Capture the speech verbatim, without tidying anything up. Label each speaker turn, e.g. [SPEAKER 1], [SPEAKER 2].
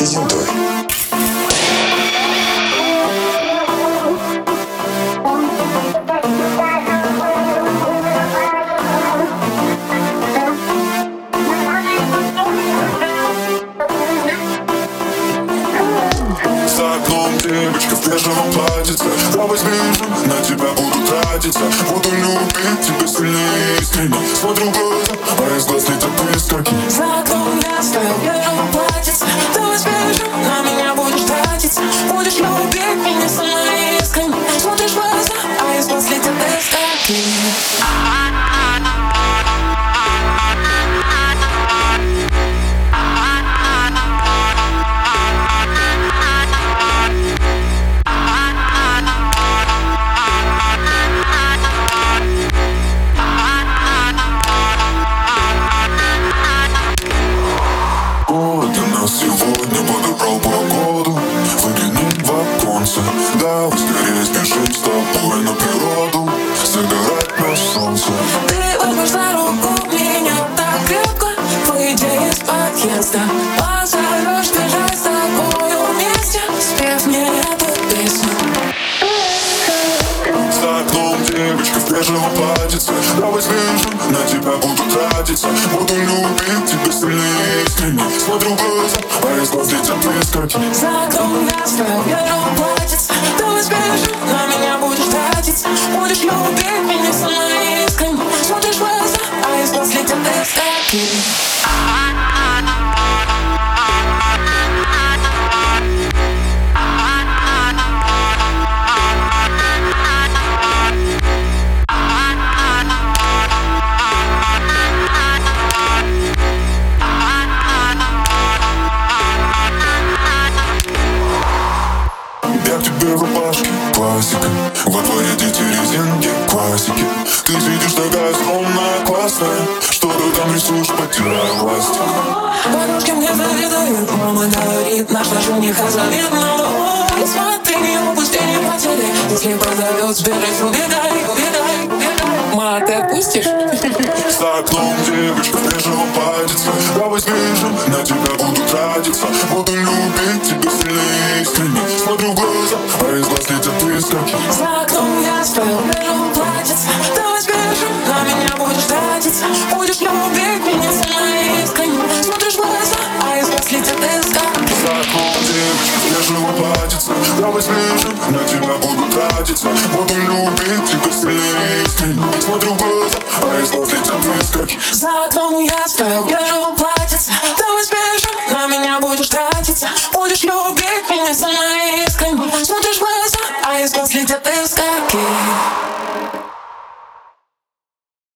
[SPEAKER 1] презентуй.
[SPEAKER 2] За окном девочка в бежевом платьице. Давай сбежим, на тебя буду тратиться. Буду любить тебя сильнее и искренне. Смотрю в глаза, а из глаз летят искорки.
[SPEAKER 3] За окном я стою в бежевом платьице. Давай сбежим, на меня будешь тратиться. Будешь любить меня сильнее и искренне. Смотришь в глаза, а из глаз летят искорки.
[SPEAKER 2] Сегодня подобрал погоду. Выглянем в оконце. Давай скорее сбежим с тобой на природу. Сыграть на солнце.
[SPEAKER 3] Ты возьмешь за руку меня так крепко. Выйдя из подъезда, позовешь бежать с тобой вместе, спев мне эту песню.
[SPEAKER 2] За окном девочка в бежевом платьице. Давай сбежим, на тебя буду тратиться. Буду любить тебя сильнее и искренне. Смотрю в глаза, а из глаз летят искорки.
[SPEAKER 3] За окном я стою в бежевом платьице. Давай сбежим, на меня будешь тратиться. Будешь любить меня сильнее и искренне. Смотришь в глаза, а из глаз летят искорки.
[SPEAKER 2] Я к тебе в рубашке, классика. Во дворе дети резинки, классики. Ты сидишь такая скромная, классная. Что ты там рисуешь, потеряя власть.
[SPEAKER 3] Подружки мне завидуют, мама говорит, наш наш жениха завидно. Ой, смотри, не упусти, не потери. Если позовет, сбежать, убегай, убегай, убегай. Ма, ты отпустишь?
[SPEAKER 2] За окном девочка в бежевом платьице. Давай сбежим, на тебя буду тратиться. Буду любить тебя сильнее и искренне. Смотрю в глаза, а из глаз летят искорки.
[SPEAKER 3] За окном я стою в бежевом платьице. Давай сбежим, на меня будешь тратиться. Будешь любить меня сильнее и искренне. Смотришь в глаза, а из глаз летят искорки.
[SPEAKER 2] За окном девочка в бежевом платьице. Давай сбежим, на тебя буду тратиться. Буду любить тебя сильнее и искренне. Смотрю в глаза, а из глаз летят искорки.
[SPEAKER 3] За окном я стою в бежевом платьице. Давай сбежим, на меня будешь тратиться. Будешь любить меня сильнее и искренне. Смотришь в глаза, а из глаз летят искорки.